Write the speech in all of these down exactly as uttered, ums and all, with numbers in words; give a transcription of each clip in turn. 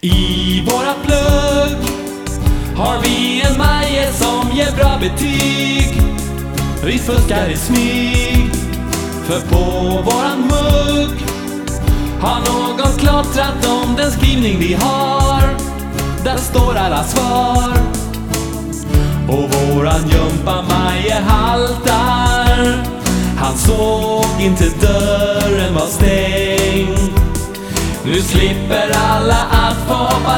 I våra plugg har vi en Maje som ger bra betyg. Vi fuskar i smyg, för på våran mugg har någon klottrat om den skrivning vi har. Där står alla svar, och våran jumpa Maje haltar. Han såg inte dörren var stängd. Nu slipper alla att få hoppa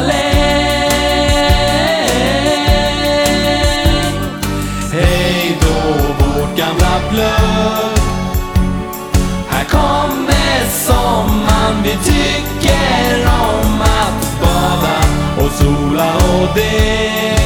längd. Hej då vårt gamla plugg. Här kommer sommaren. Vi tycker om att bada och sola, och det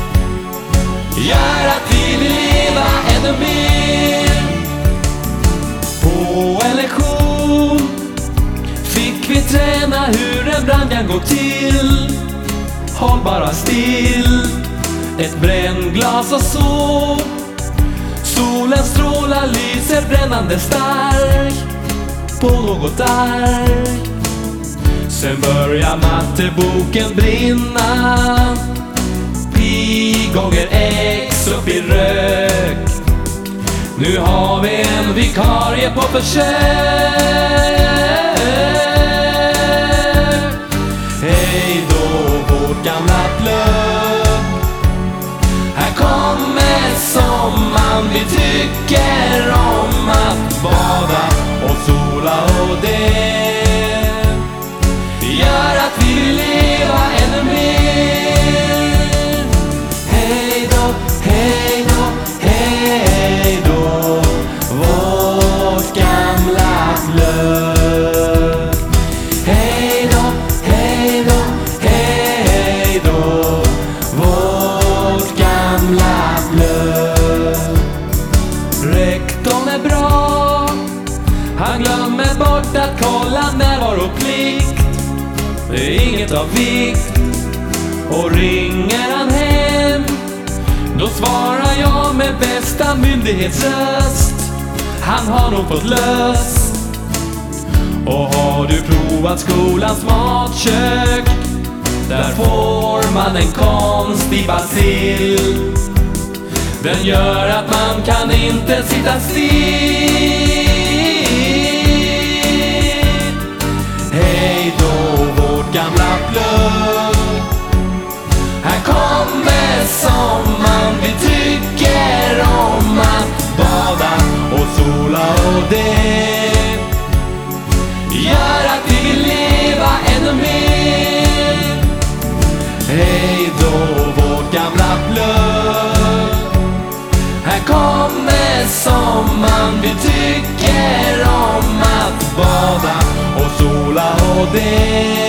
gör att vi vill leva ännu mer. På en lektion fick vi träna hur en brandgang går till. Håll bara still, ett brännglas och så. Solens strålar lyser brännande stark på något ark. Sen börjar matteboken brinna. Pi gånger X upp i rök. Nu har vi en vikarie på försök. Hej då vårt gamla plugg. Här kommer sommaren. Vi tycker om att bada och sola, och det gör att vi vill leva ännu mer. Hej då, hej då, hej då vårt gamla plugg. Hej då, hej då, hej då vårt gamla plugg. Rektorn är bra, han glömmer bort att kolla närvaroplikt. Det är inget av vikt. Och ringer han hem, då svarar jag med bästa myndighetsröst. Han har nog fått löst. Och har du provat skolans matkök? Där får man en konstig bacill. Den gör att man kan inte sitta still. Hej då vårt gamla plugg. Här kommer sommaren. Vi tycker om att bada och sola, och det gör att vi vill leva ännu mer. Hej då vårt gamla plugg. Här kommer sommaren. Vi tycker om att bada och sola, och det